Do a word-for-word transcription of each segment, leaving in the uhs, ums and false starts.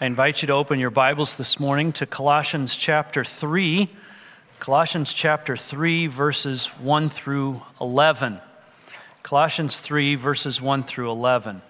I invite you to open your Bibles this morning to Colossians chapter three. Colossians chapter three, verses one through eleven. Colossians three, verses one through eleven.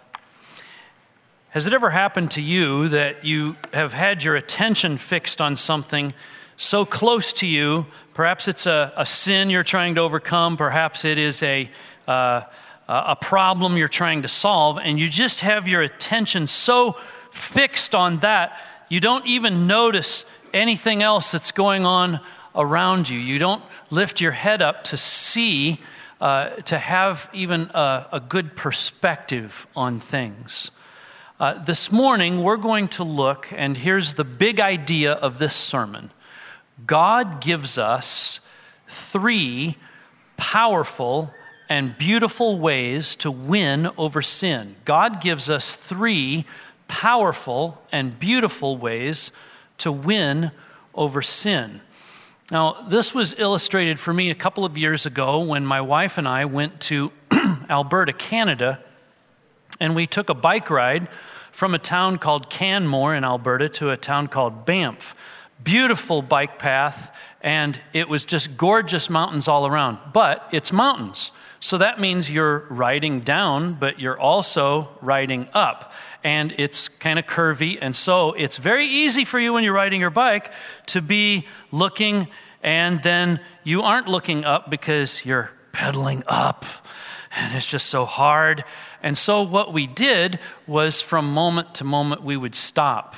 Has it ever happened to you that you have had your attention fixed on something so close to you? Perhaps it's a, a sin you're trying to overcome. Perhaps it is a, uh, a problem you're trying to solve. And you just have your attention so fixed on that, you don't even notice anything else that's going on around you. You don't lift your head up to see, uh, to have even a, a good perspective on things. Uh, this morning, we're going to look, and here's the big idea of this sermon. God gives us three powerful and beautiful ways to win over sin. God gives us three powerful and beautiful ways to win over sin. Now, this was illustrated for me a couple of years ago when my wife and I went to Alberta, Canada, and we took a bike ride from a town called Canmore in Alberta to a town called Banff. Beautiful bike path, and it was just gorgeous mountains all around. But it's mountains, so that means you're riding down, but you're also riding up. And it's kind of curvy, and so it's very easy for you when you're riding your bike to be looking, and then you aren't looking up because you're pedaling up, and it's just so hard. And so what we did was from moment to moment we would stop,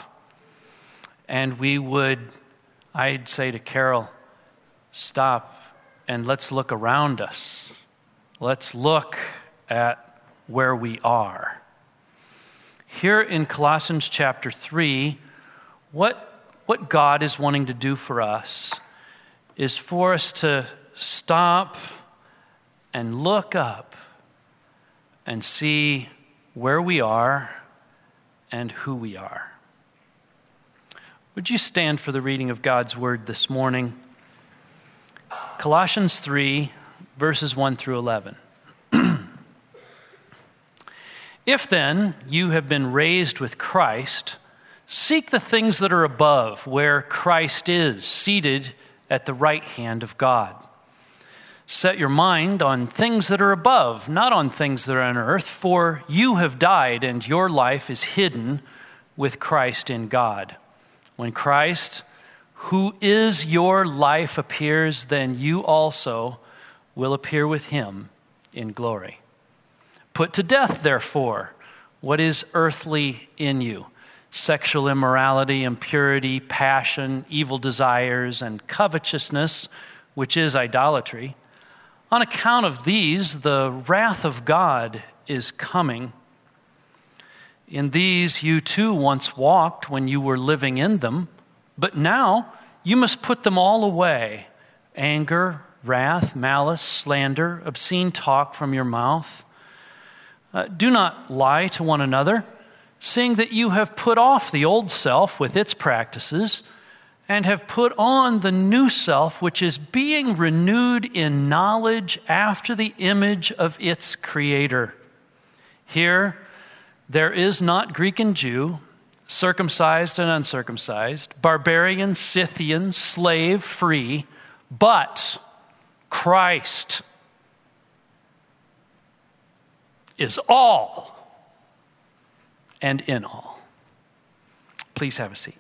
and we would, I'd say to Carol, stop, and let's look around us. Let's look at where we are. Here in Colossians chapter three, what, what God is wanting to do for us is for us to stop and look up and see where we are and who we are. Would you stand for the reading of God's word this morning? Colossians three, verses one through eleven. If then you have been raised with Christ, seek the things that are above, where Christ is, seated at the right hand of God. Set your mind on things that are above, not on things that are on earth, for you have died, and your life is hidden with Christ in God. When Christ, who is your life, appears, then you also will appear with him in glory. Put to death, therefore, what is earthly in you: sexual immorality, impurity, passion, evil desires, and covetousness, which is idolatry. On account of these, the wrath of God is coming. In these you too once walked when you were living in them, but now you must put them all away: anger, wrath, malice, slander, obscene talk from your mouth. Uh, do not lie to one another, seeing that you have put off the old self with its practices, and have put on the new self, which is being renewed in knowledge after the image of its creator. Here, there is not Greek and Jew, circumcised and uncircumcised, barbarian, Scythian, slave, free, but Christ is all and in all. Please have a seat.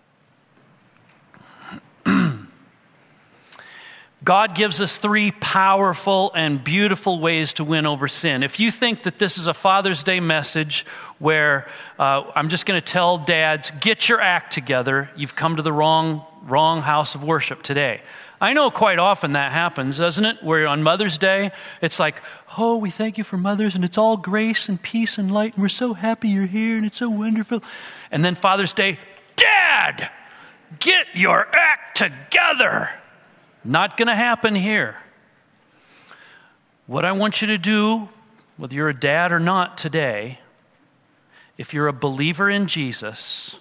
God gives us three powerful and beautiful ways to win over sin. If you think that this is a Father's Day message where uh, I'm just going to tell dads, get your act together, you've come to the wrong, wrong house of worship today. I know quite often that happens, doesn't it? Where on Mother's Day, it's like, oh, we thank you for mothers, and it's all grace and peace and light, and we're so happy you're here, and it's so wonderful. And then Father's Day, Dad, get your act together. Not going to happen here. What I want you to do, whether you're a dad or not today, if you're a believer in Jesus,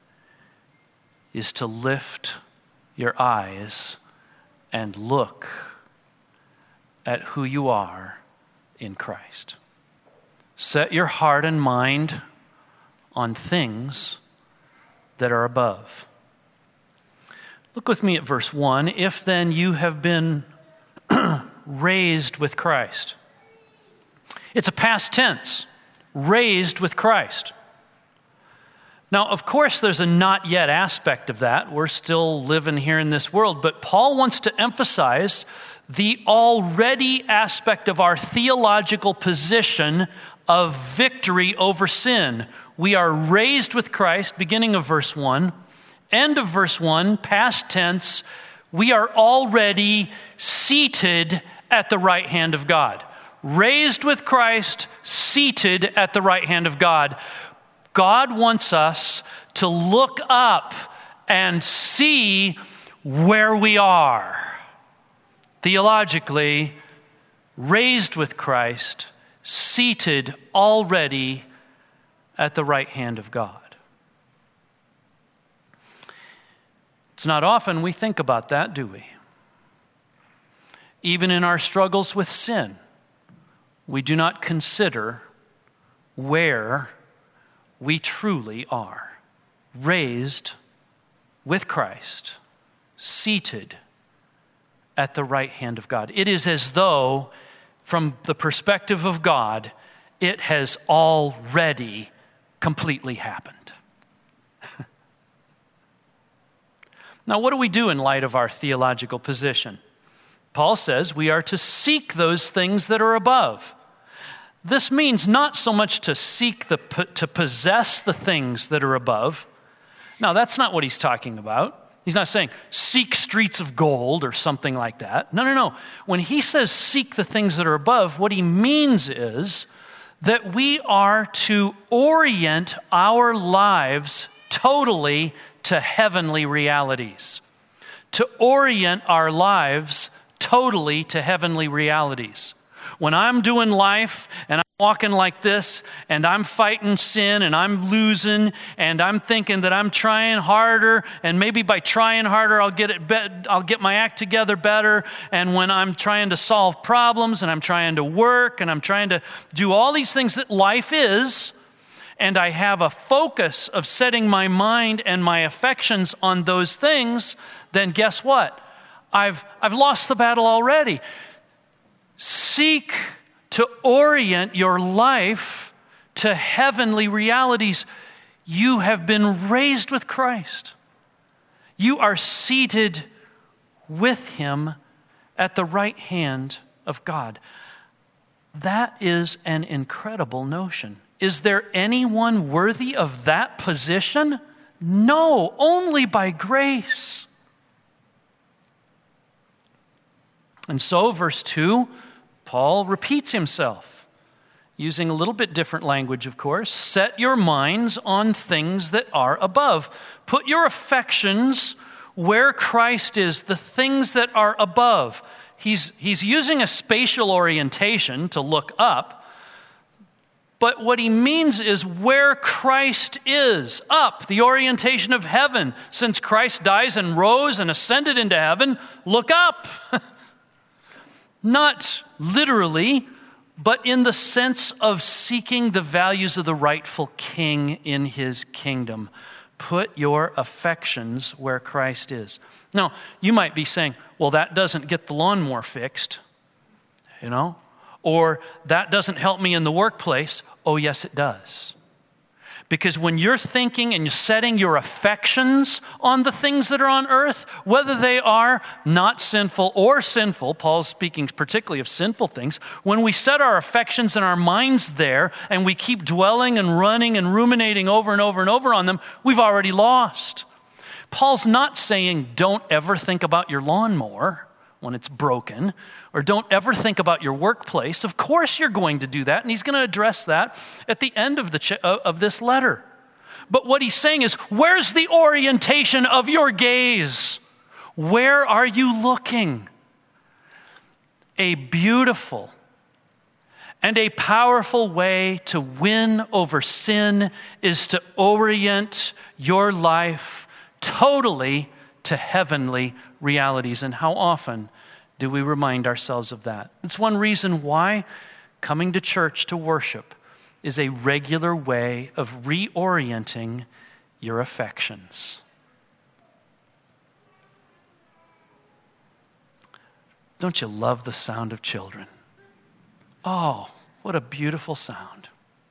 is to lift your eyes and look at who you are in Christ. Set your heart and mind on things that are above. Look with me at verse one. If then you have been raised with Christ. It's a past tense. Raised with Christ. Now, of course, there's a not yet aspect of that. We're still living here in this world. But Paul wants to emphasize the already aspect of our theological position of victory over sin. We are raised with Christ, beginning of verse one. End of verse one, past tense. We are already seated at the right hand of God. Raised with Christ, seated at the right hand of God. God wants us to look up and see where we are. Theologically, raised with Christ, seated already at the right hand of God. It's not often we think about that, do we? Even in our struggles with sin, we do not consider where we truly are. Raised with Christ, seated at the right hand of God. It is as though, from the perspective of God, it has already completely happened. Now, what do we do in light of our theological position? Paul says we are to seek those things that are above. This means not so much to seek the, to possess the things that are above. Now, that's not what he's talking about. He's not saying seek streets of gold or something like that. No, no, no. When he says seek the things that are above, what he means is that we are to orient our lives totally to heavenly realities. To orient our lives totally to heavenly realities. When I'm doing life and I'm walking like this and I'm fighting sin and I'm losing and I'm thinking that I'm trying harder and maybe by trying harder I'll get it be- I'll get my act together better, and when I'm trying to solve problems and I'm trying to work and I'm trying to do all these things that life is, and I have a focus of setting my mind and my affections on those things, then guess what? I've I've lost the battle already. Seek to orient your life to heavenly realities. You have been raised with Christ. You are seated with Him at the right hand of God. That is an incredible notion. Is there anyone worthy of that position? No, only by grace. And so, verse two, Paul repeats himself, using a little bit different language, of course. Set your minds on things that are above. Put your affections where Christ is, the things that are above. He's, he's using a spatial orientation to look up, but what he means is where Christ is, up, the orientation of heaven. Since Christ dies and rose and ascended into heaven, look up. Not literally, but in the sense of seeking the values of the rightful king in his kingdom. Put your affections where Christ is. Now, you might be saying, well, that doesn't get the lawnmower fixed, you know? Or that doesn't help me in the workplace. Oh, yes, it does. Because when you're thinking and you're setting your affections on the things that are on earth, whether they are not sinful or sinful, Paul's speaking particularly of sinful things, when we set our affections and our minds there and we keep dwelling and running and ruminating over and over and over on them, we've already lost. Paul's not saying don't ever think about your lawnmower when it's broken, or don't ever think about your workplace. Of course you're going to do that, and he's going to address that at the end of the ch- of this letter. But what he's saying is, where's the orientation of your gaze? Where are you looking? A beautiful and a powerful way to win over sin is to orient your life totally to heavenly realities. And how often do we remind ourselves of that? It's one reason why coming to church to worship is a regular way of reorienting your affections. Don't you love the sound of children? Oh, what a beautiful sound.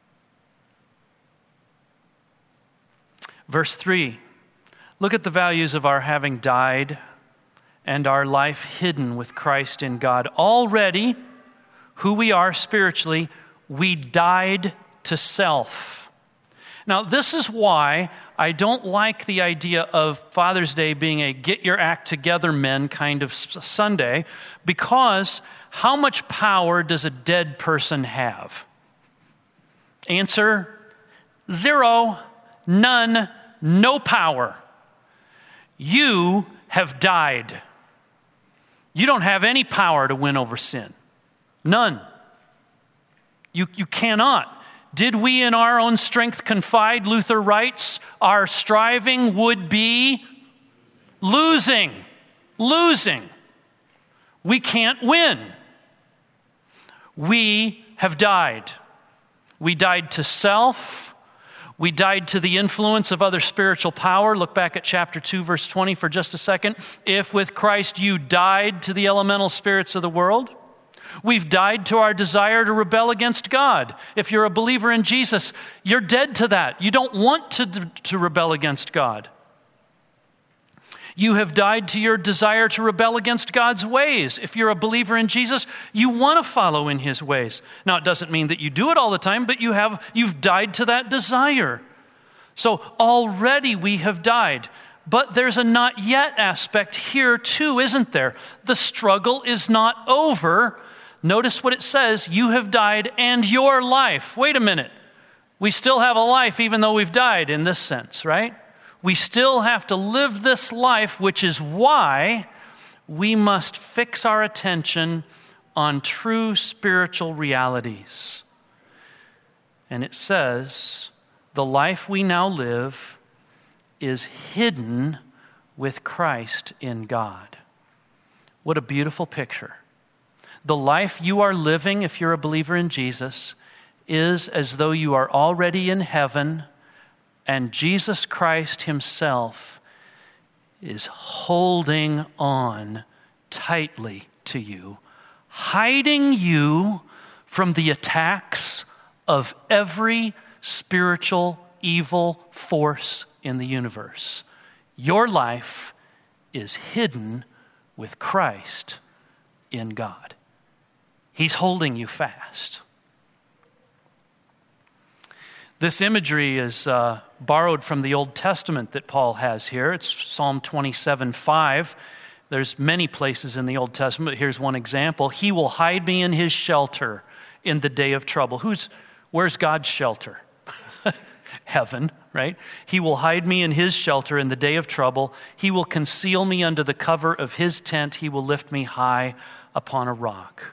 Verse three, look at the values of our having died and our life hidden with Christ in God. Already, who we are spiritually, we died to self. Now, this is why I don't like the idea of Father's Day being a get your act together men kind of Sunday, because how much power does a dead person have? Answer, zero, none, no power. You have died. You don't have any power to win over sin. None. You, you cannot. Did we in our own strength confide, Luther writes, our striving would be losing. Losing. We can't win. We have died. We died to self. We died to the influence of other spiritual power. Look back at chapter two, verse twenty for just a second. If with Christ you died to the elemental spirits of the world, we've died to our desire to rebel against God. If you're a believer in Jesus, you're dead to that. You don't want to, to rebel against God. You have died to your desire to rebel against God's ways. If you're a believer in Jesus, you want to follow in his ways. Now, it doesn't mean that you do it all the time, but you have, you've died to that desire. So already we have died. But there's a not yet aspect here too, isn't there? The struggle is not over. Notice what it says, you have died and your life. Wait a minute. We still have a life even though we've died in this sense, right? We still have to live this life, which is why we must fix our attention on true spiritual realities. And it says, the life we now live is hidden with Christ in God. What a beautiful picture. The life you are living, if you're a believer in Jesus, is as though you are already in heaven, and Jesus Christ himself is holding on tightly to you, hiding you from the attacks of every spiritual evil force in the universe. Your life is hidden with Christ in God. He's holding you fast. This imagery is uh, borrowed from the Old Testament that Paul has here. It's Psalm twenty-seven five. There's many places in the Old Testament, but here's one example. He will hide me in his shelter in the day of trouble. Who's, where's God's shelter? Heaven, right? He will hide me in his shelter in the day of trouble. He will conceal me under the cover of his tent. He will lift me high upon a rock.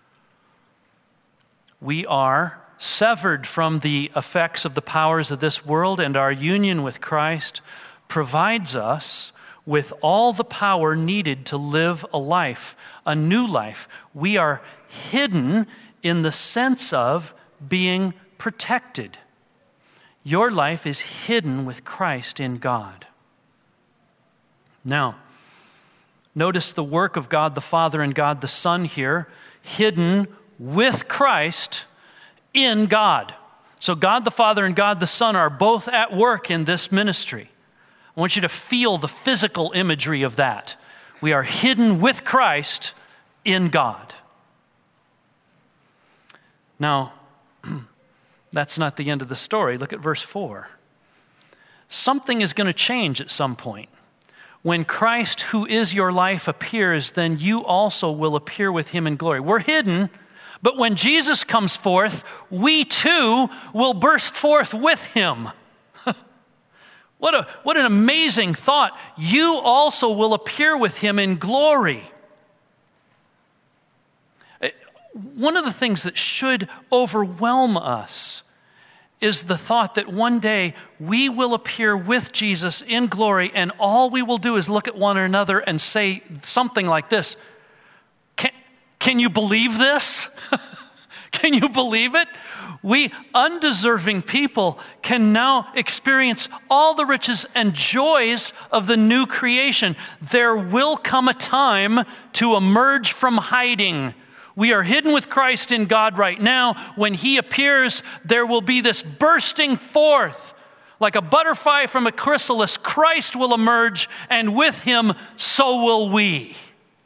We are severed from the effects of the powers of this world, and our union with Christ provides us with all the power needed to live a life, a new life. We are hidden in the sense of being protected. Your life is hidden with Christ in God. Now, notice the work of God the Father and God the Son here, hidden with Christ in God. So God the Father and God the Son are both at work in this ministry. I want you to feel the physical imagery of that. We are hidden with Christ in God. Now, that's not the end of the story. Look at verse four. Something is going to change at some point. When Christ, who is your life, appears, then you also will appear with him in glory. We're hidden, but when Jesus comes forth, we too will burst forth with him. What a, what an amazing thought. You also will appear with him in glory. One of the things that should overwhelm us is the thought that one day we will appear with Jesus in glory, and all we will do is look at one another and say something like this. Can, can you believe this? Can you believe it? We undeserving people can now experience all the riches and joys of the new creation. There will come a time to emerge from hiding. We are hidden with Christ in God right now. When he appears, there will be this bursting forth. Like a butterfly from a chrysalis, Christ will emerge, and with him, so will we.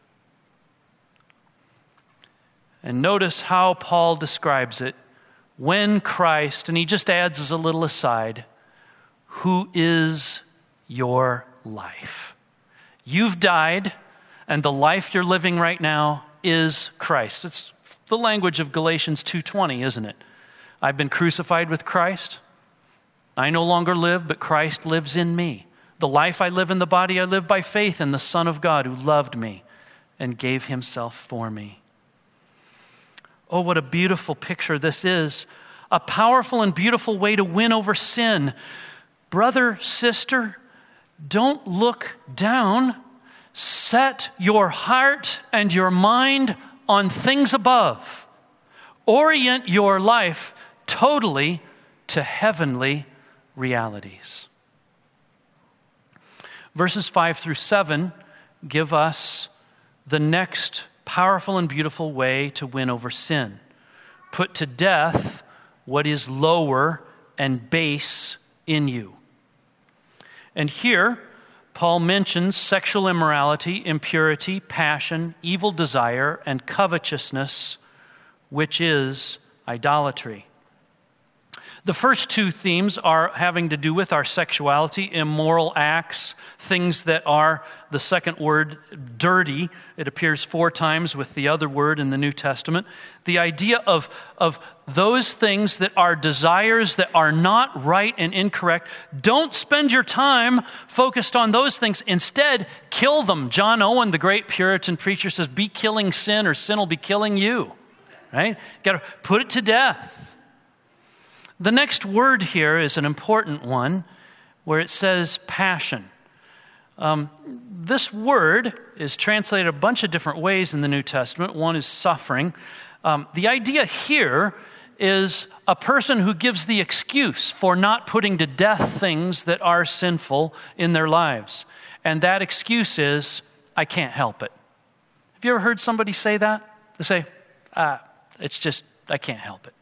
And notice how Paul describes it. When Christ, and he just adds as a little aside, who is your life. You've died, and the life you're living right now is Christ. It's the language of Galatians two twenty, isn't it? I've been crucified with Christ. I no longer live, but Christ lives in me. The life I live in the body, I live by faith in the Son of God who loved me and gave himself for me. Oh, what a beautiful picture this is. A powerful and beautiful way to win over sin. Brother, sister, don't look down. Set your heart and your mind on things above. Orient your life totally to heavenly realities. Verses five through seven give us the next powerful and beautiful way to win over sin. Put to death what is lower and base in you. And here, Paul mentions sexual immorality, impurity, passion, evil desire, and covetousness, which is idolatry. The first two themes are having to do with our sexuality, immoral acts, things that are, the second word, dirty. It appears four times with the other word in the New Testament. The idea of, of those things that are desires that are not right and incorrect. Don't spend your time focused on those things. Instead, kill them. John Owen, the great Puritan preacher, says, be killing sin or sin will be killing you. Right? Got to put it to death. The next word here is an important one where it says passion. Um, this word is translated a bunch of different ways in the New Testament. One is suffering. Um, the idea here is a person who gives the excuse for not putting to death things that are sinful in their lives. And that excuse is, I can't help it. Have you ever heard somebody say that? They say, ah, it's just, I can't help it.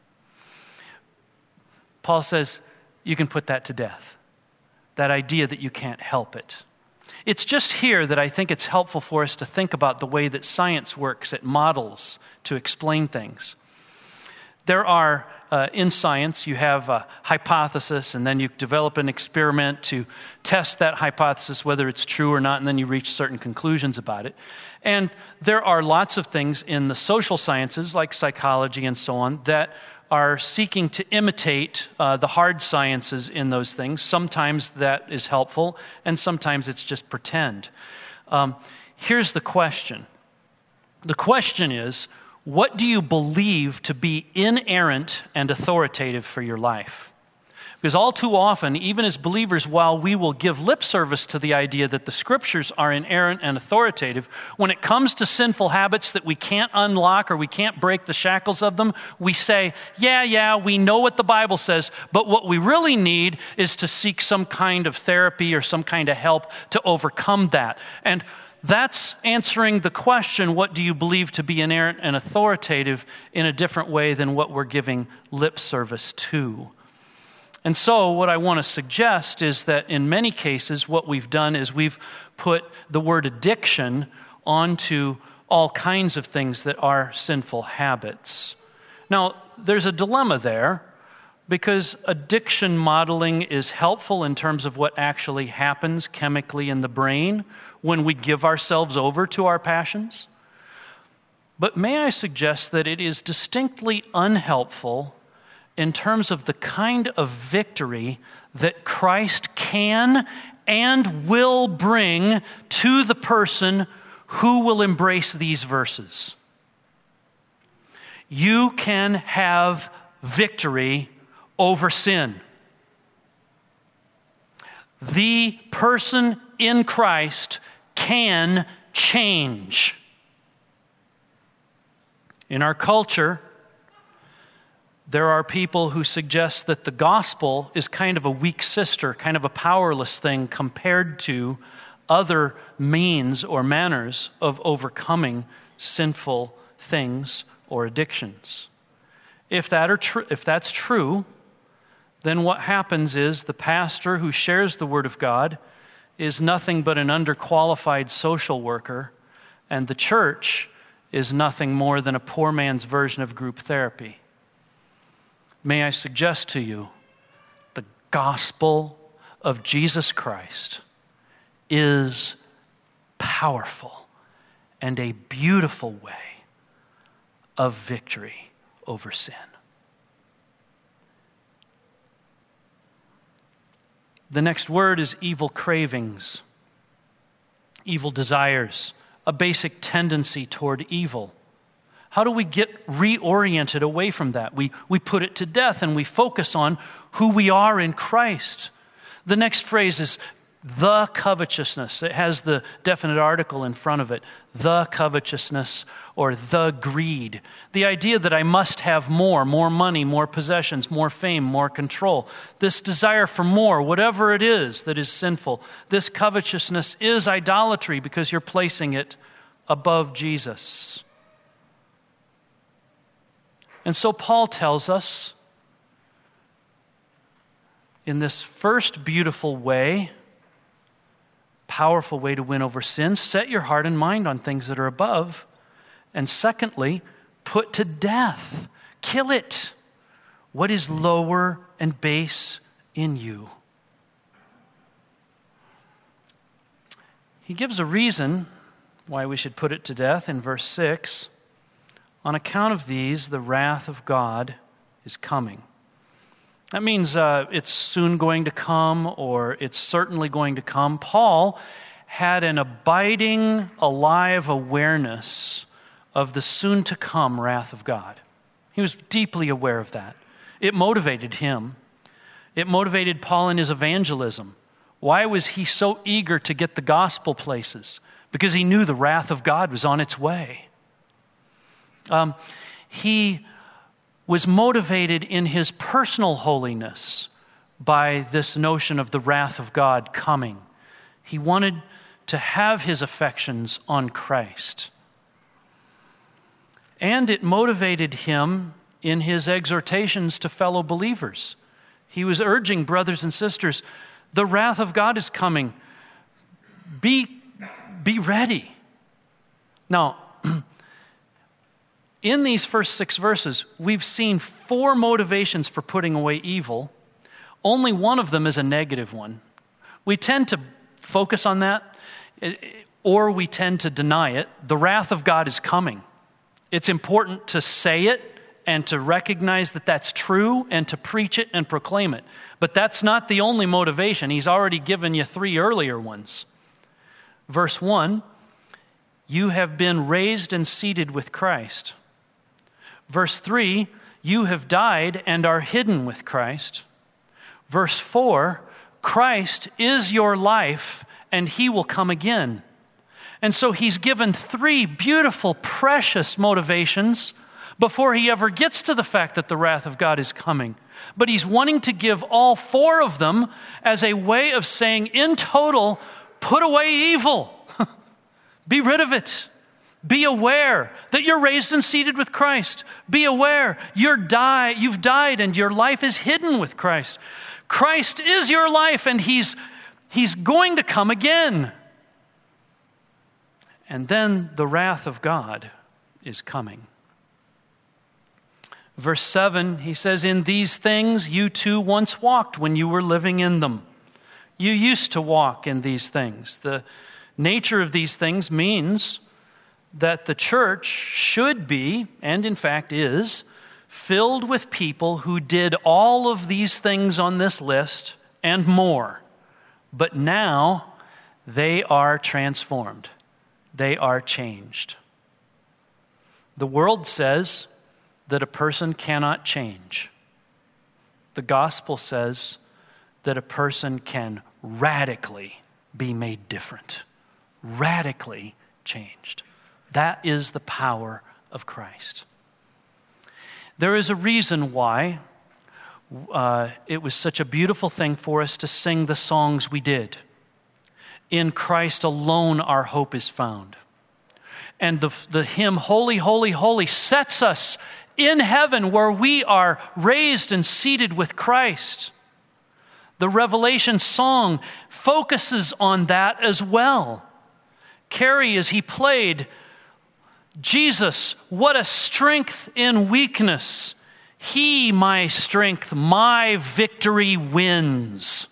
Paul says, you can put that to death. That idea that you can't help it. It's just here that I think it's helpful for us to think about the way that science works. It models to explain things. There are, uh, in science, you have a hypothesis, and then you develop an experiment to test that hypothesis, whether it's true or not, and then you reach certain conclusions about it. And there are lots of things in the social sciences, like psychology and so on, that are seeking to imitate uh, the hard sciences in those things. Sometimes that is helpful, and sometimes it's just pretend. Um, here's the question. The question is, what do you believe to be inerrant and authoritative for your life? Because all too often, even as believers, while we will give lip service to the idea that the Scriptures are inerrant and authoritative, when it comes to sinful habits that we can't unlock or we can't break the shackles of them, we say, yeah, yeah, we know what the Bible says, but what we really need is to seek some kind of therapy or some kind of help to overcome that. And that's answering the question, what do you believe to be inerrant and authoritative, in a different way than what we're giving lip service to. And so what I want to suggest is that in many cases, what we've done is we've put the word addiction onto all kinds of things that are sinful habits. Now, there's a dilemma there, because addiction modeling is helpful in terms of what actually happens chemically in the brain when we give ourselves over to our passions. But may I suggest that it is distinctly unhelpful in terms of the kind of victory that Christ can and will bring to the person who will embrace these verses. You can have victory over sin. The person in Christ can change. In our culture, There are people who suggest that the gospel is kind of a weak sister, kind of a powerless thing compared to other means or manners of overcoming sinful things or addictions. If that are tr- if that's true, then what happens is the pastor who shares the Word of God is nothing but an underqualified social worker, and the church is nothing more than a poor man's version of group therapy. May I suggest to you, the gospel of Jesus Christ is powerful and a beautiful way of victory over sin. The next word is evil cravings, evil desires, a basic tendency toward evil. How do we get reoriented away from that? We, we put it to death and we focus on who we are in Christ. The next phrase is the covetousness. It has the definite article in front of it. The covetousness or the greed. The idea that I must have more, more money, more possessions, more fame, more control. This desire for more, whatever it is that is sinful. This covetousness is idolatry because you're placing it above Jesus. And so Paul tells us in this first beautiful way, powerful way to win over sin, set your heart and mind on things that are above. And secondly, put to death, kill it, what is lower and base in you. He gives a reason why we should put it to death in verse six. On account of these, the wrath of God is coming. That means uh, it's soon going to come, or it's certainly going to come. Paul had an abiding, alive awareness of the soon-to-come wrath of God. He was deeply aware of that. It motivated him. It motivated Paul in his evangelism. Why was he so eager to get the gospel places? Because he knew the wrath of God was on its way. Um, he was motivated in his personal holiness by this notion of the wrath of God coming. He wanted to have his affections on Christ. And it motivated him in his exhortations to fellow believers. He was urging brothers and sisters, the wrath of God is coming. Be, be ready. Now, in these first six verses, we've seen four motivations for putting away evil. Only one of them is a negative one. We tend to focus on that, or we tend to deny it. The wrath of God is coming. It's important to say it and to recognize that that's true and to preach it and proclaim it. But that's not the only motivation. He's already given you three earlier ones. Verse one, you have been raised and seated with Christ. Verse three, you have died and are hidden with Christ. Verse four, Christ is your life and he will come again. And so he's given three beautiful, precious motivations before he ever gets to the fact that the wrath of God is coming. But he's wanting to give all four of them as a way of saying, in total, put away evil. Be rid of it. Be aware that you're raised and seated with Christ. Be aware you're die, you've died and your life is hidden with Christ. Christ is your life and he's, he's going to come again. And then the wrath of God is coming. Verse seven, he says, in these things you too once walked when you were living in them. You used to walk in these things. The nature of these things means that the church should be, and in fact is, filled with people who did all of these things on this list and more. But now they are transformed. They are changed. The world says that a person cannot change. The gospel says that a person can radically be made different, radically changed. That is the power of Christ. There is a reason why uh, it was such a beautiful thing for us to sing the songs we did. In Christ alone our hope is found. And the, the hymn, Holy, Holy, Holy, sets us in heaven where we are raised and seated with Christ. The Revelation song focuses on that as well. Carey, as he played, Jesus, what a strength in weakness. He, my strength, my victory wins.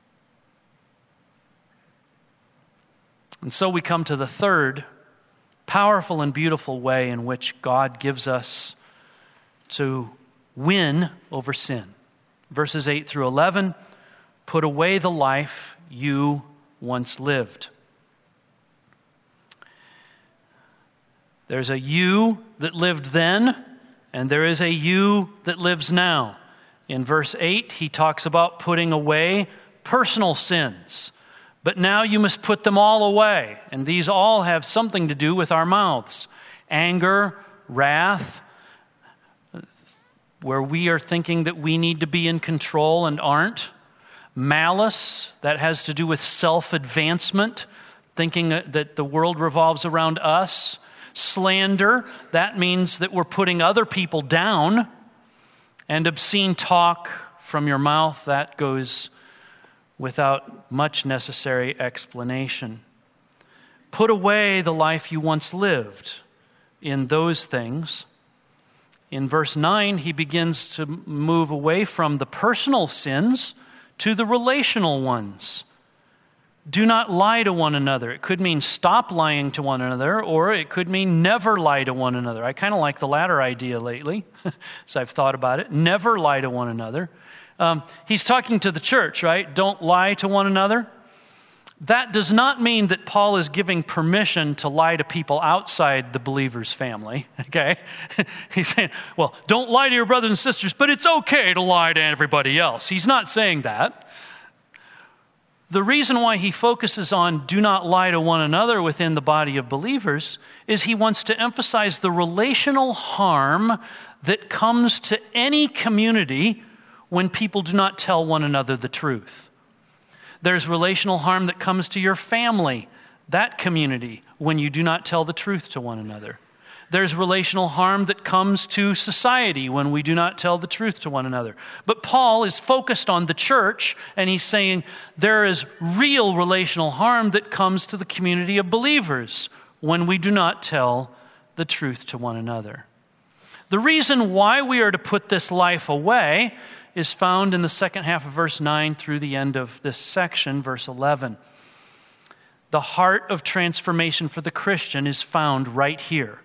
And so we come to the third powerful and beautiful way in which God gives us to win over sin. Verses eight through eleven, put away the life you once lived. There's a you that lived then, and there is a you that lives now. In verse eight, he talks about putting away personal sins. But now you must put them all away. And these all have something to do with our mouths. Anger, wrath, where we are thinking that we need to be in control and aren't. Malice, that has to do with self-advancement, thinking that the world revolves around us. Slander, that means that we're putting other people down. And obscene talk from your mouth, that goes without much necessary explanation. Put away the life you once lived in those things. In verse nine, he begins to move away from the personal sins to the relational ones. Do not lie to one another. It could mean stop lying to one another, or it could mean never lie to one another. I kind of like the latter idea lately, as I've thought about it. Never lie to one another. Um, he's talking to the church, right? Don't lie to one another. That does not mean that Paul is giving permission to lie to people outside the believer's family, okay? He's saying, well, don't lie to your brothers and sisters, but it's okay to lie to everybody else. He's not saying that. The reason why he focuses on do not lie to one another within the body of believers is he wants to emphasize the relational harm that comes to any community when people do not tell one another the truth. There's relational harm that comes to your family, that community, when you do not tell the truth to one another. There's relational harm that comes to society when we do not tell the truth to one another. But Paul is focused on the church, and he's saying there is real relational harm that comes to the community of believers when we do not tell the truth to one another. The reason why we are to put this life away is found in the second half of verse nine through the end of this section, verse eleven. The heart of transformation for the Christian is found right here.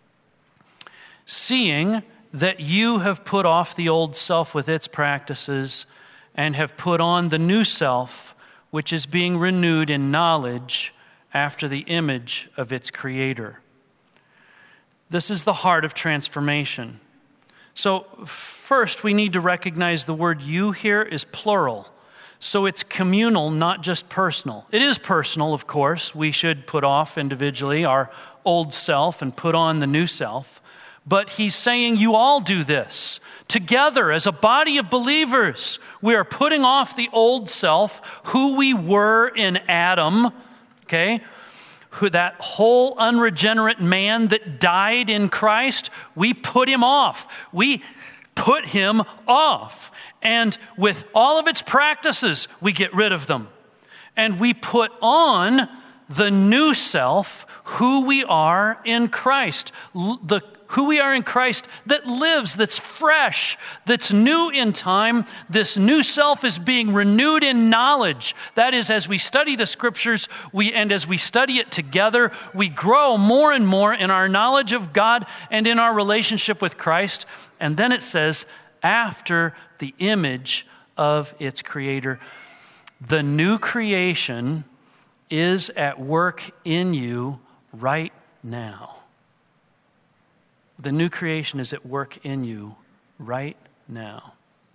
Seeing that you have put off the old self with its practices and have put on the new self, which is being renewed in knowledge after the image of its creator. This is the heart of transformation. So first, we need to recognize the word you here is plural. So it's communal, not just personal. It is personal, of course. We should put off individually our old self and put on the new self. But he's saying you all do this. Together, as a body of believers, we are putting off the old self, who we were in Adam, okay? Who, that whole unregenerate man that died in Christ, we put him off. We put him off. And with all of its practices, we get rid of them. And we put on the new self, who we are in Christ. The who we are in Christ that lives, that's fresh, that's new in time. This new self is being renewed in knowledge. That is, as we study the scriptures, we and as we study it together, we grow more and more in our knowledge of God and in our relationship with Christ. And then it says, after the image of its creator. The new creation is at work in you right now. The new creation is at work in you right now.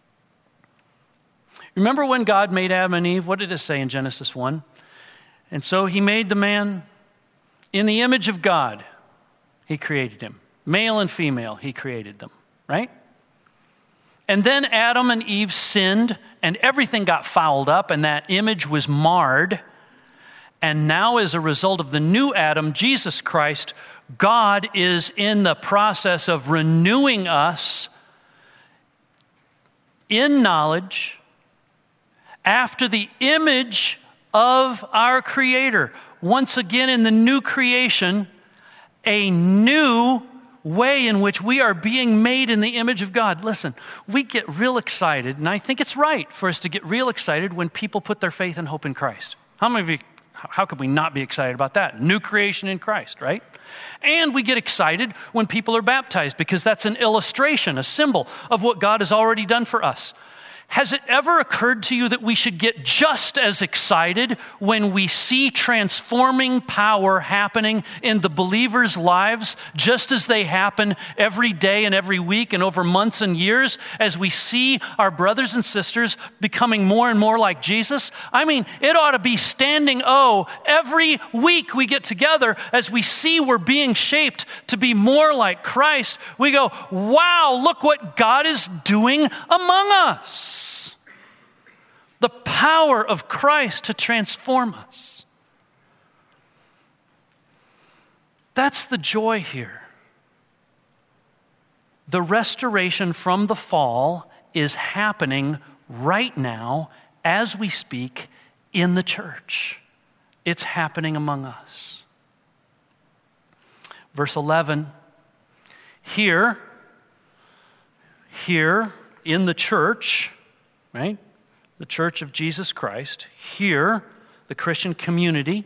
Remember when God made Adam and Eve? What did it say in Genesis one? And so he made the man in the image of God. He created him. Male and female, he created them, right? And then Adam and Eve sinned, and everything got fouled up, and that image was marred. And now, as a result of the new Adam, Jesus Christ, God is in the process of renewing us in knowledge after the image of our Creator. Once again, in the new creation, a new way in which we are being made in the image of God. Listen, we get real excited, and I think it's right for us to get real excited when people put their faith and hope in Christ. How many of you, how could we not be excited about that? New creation in Christ, right? And we get excited when people are baptized because that's an illustration, a symbol of what God has already done for us. Has it ever occurred to you that we should get just as excited when we see transforming power happening in the believers' lives, just as they happen every day and every week and over months and years, as we see our brothers and sisters becoming more and more like Jesus? I mean, it ought to be standing O every week we get together as we see we're being shaped to be more like Christ. We go, wow, look what God is doing among us. The power of Christ to transform us. That's the joy here. The restoration from the fall is happening right now as we speak in the church. It's happening among us. Verse eleven, here, here in the church, right? The church of Jesus Christ, here, the Christian community,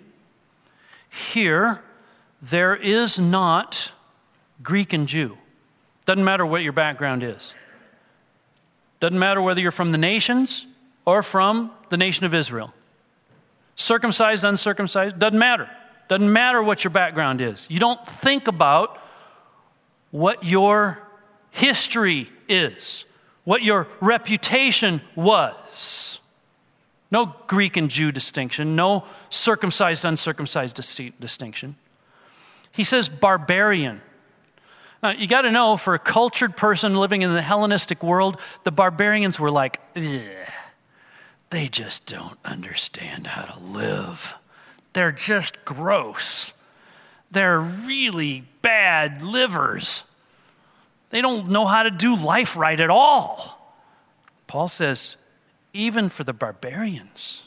here, there is not Greek and Jew. Doesn't matter what your background is. Doesn't matter whether you're from the nations or from the nation of Israel. Circumcised, uncircumcised, doesn't matter. Doesn't matter what your background is. You don't think about what your history is, what your reputation was. No Greek and Jew distinction, no circumcised, uncircumcised distinction. He says barbarian. Now, you got to know, for a cultured person living in the Hellenistic world, the barbarians were like, ugh, they just don't understand how to live. They're just gross. They're really bad livers. They don't know how to do life right at all. Paul says, even for the barbarians,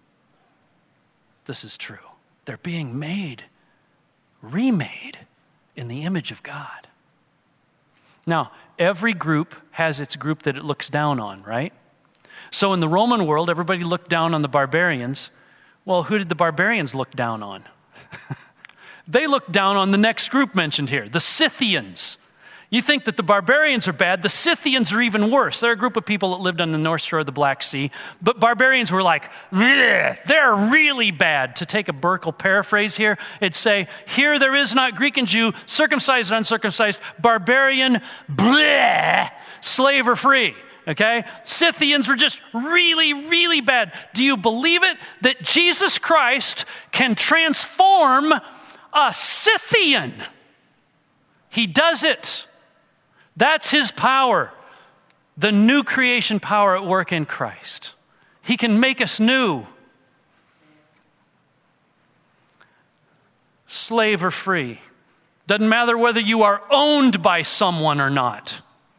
this is true. They're being made, remade in the image of God. Now, every group has its group that it looks down on, right? So in the Roman world, everybody looked down on the barbarians. Well, who did the barbarians look down on? They looked down on the next group mentioned here, the Scythians. You think that the barbarians are bad. The Scythians are even worse. They're a group of people that lived on the north shore of the Black Sea. But barbarians were like, they're really bad. To take a Burkle paraphrase here, it'd say, here there is not Greek and Jew, circumcised and uncircumcised, barbarian, bleh, slave or free. Okay? Scythians were just really, really bad. Do you believe it? That Jesus Christ can transform a Scythian. He does it. That's his power. The new creation power at work in Christ. He can make us new. Slave or free. Doesn't matter whether you are owned by someone or not.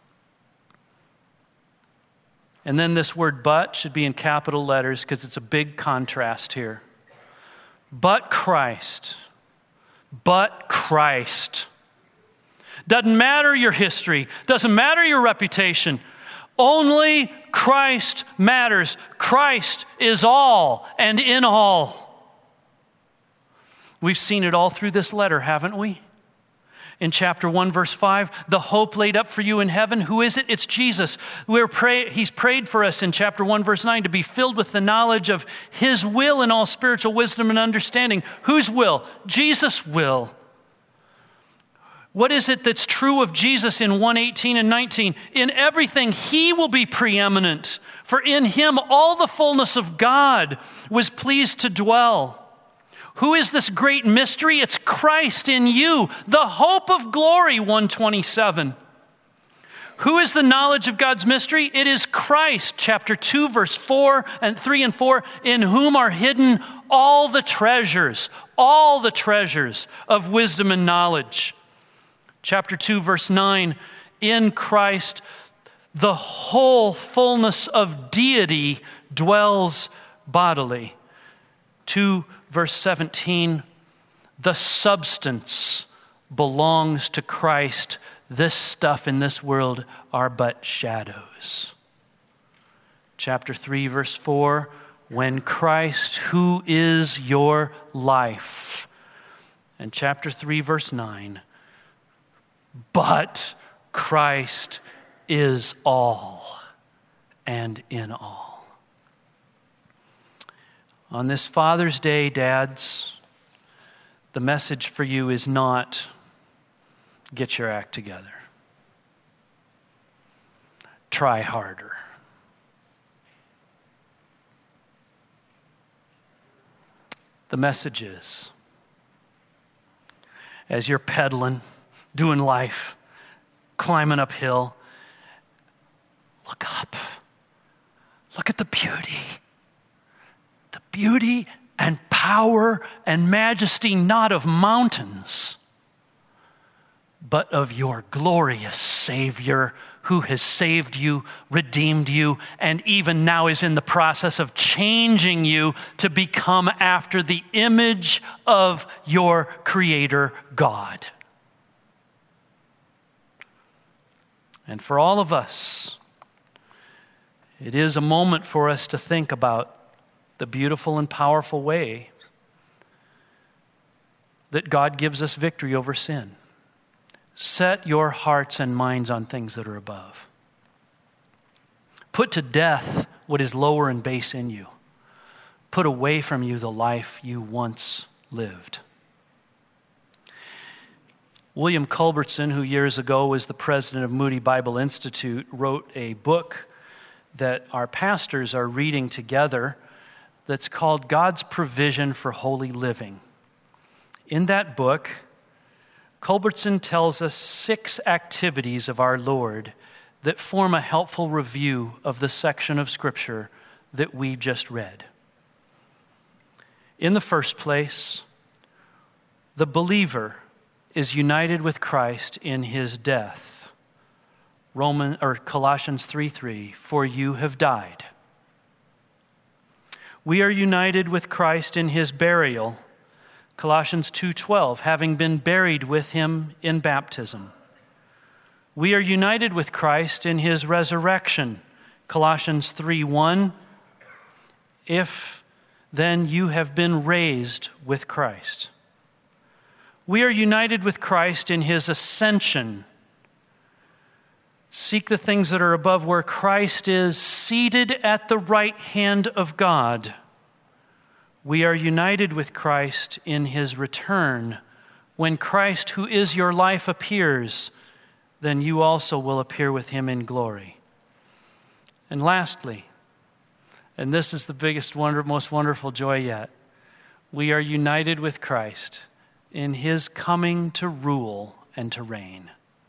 And then this word but should be in capital letters because it's a big contrast here. But Christ. But Christ. Doesn't matter your history. Doesn't matter your reputation. Only Christ matters. Christ is all and in all. We've seen it all through this letter, haven't we? In chapter one, verse five, the hope laid up for you in heaven. Who is it? It's Jesus. We're pray- He's prayed for us in chapter one, verse nine, to be filled with the knowledge of his will and all spiritual wisdom and understanding. Whose will? Jesus' will. What is it that's true of Jesus in one eighteen and nineteen? In everything, he will be preeminent. For in him all the fullness of God was pleased to dwell. Who is this great mystery? It's Christ in you, the hope of glory, one twenty-seven. Who is the knowledge of God's mystery? It is Christ, chapter two, verse four and three and four, in whom are hidden all the treasures, all the treasures of wisdom and knowledge. Chapter two, verse nine, in Christ, the whole fullness of deity dwells bodily. two, verse seventeen, the substance belongs to Christ. This stuff in this world are but shadows. Chapter three, verse four, when Christ, who is your life. And chapter three, verse nine, but Christ is all and in all. On this Father's Day, dads, the message for you is not get your act together. Try harder. The message is, as you're pedaling, doing life, climbing uphill, look up. Look at the beauty. The beauty and power and majesty not of mountains, but of your glorious Savior who has saved you, redeemed you, and even now is in the process of changing you to become after the image of your Creator God. And for all of us, it is a moment for us to think about the beautiful and powerful way that God gives us victory over sin. Set your hearts and minds on things that are above. Put to death what is lower and base in you. Put away from you the life you once lived. William Culbertson, who years ago was the president of Moody Bible Institute, wrote a book that our pastors are reading together that's called God's Provision for Holy Living. In that book, Culbertson tells us six activities of our Lord that form a helpful review of the section of Scripture that we just read. In the first place, the believer is united with Christ in his death. Roman or Colossians three three, for you have died. We are united with Christ in his burial. Colossians two twelve, having been buried with him in baptism. We are united with Christ in his resurrection. Colossians three one, if then you have been raised with Christ. We are united with Christ in his ascension. Seek the things that are above where Christ is seated at the right hand of God. We are united with Christ in his return. When Christ, who is your life, appears, then you also will appear with him in glory. And lastly, and this is the biggest, wonder, most wonderful joy yet, we are united with Christ in his coming to rule and to reign.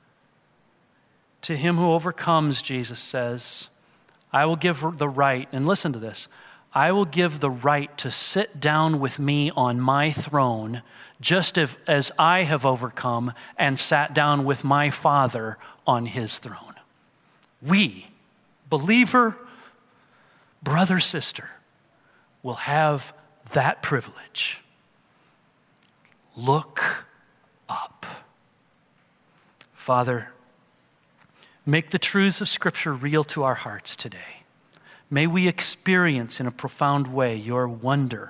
To him who overcomes, Jesus says, I will give the right, and listen to this, I will give the right to sit down with me on my throne, just if, as I have overcome and sat down with my Father on his throne. We, believer, brother, sister, will have that privilege. Look up. Father, make the truths of Scripture real to our hearts today. May we experience in a profound way your wonder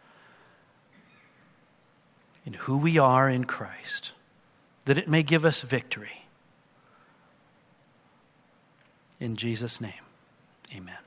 in who we are in Christ, that it may give us victory. In Jesus' name, amen.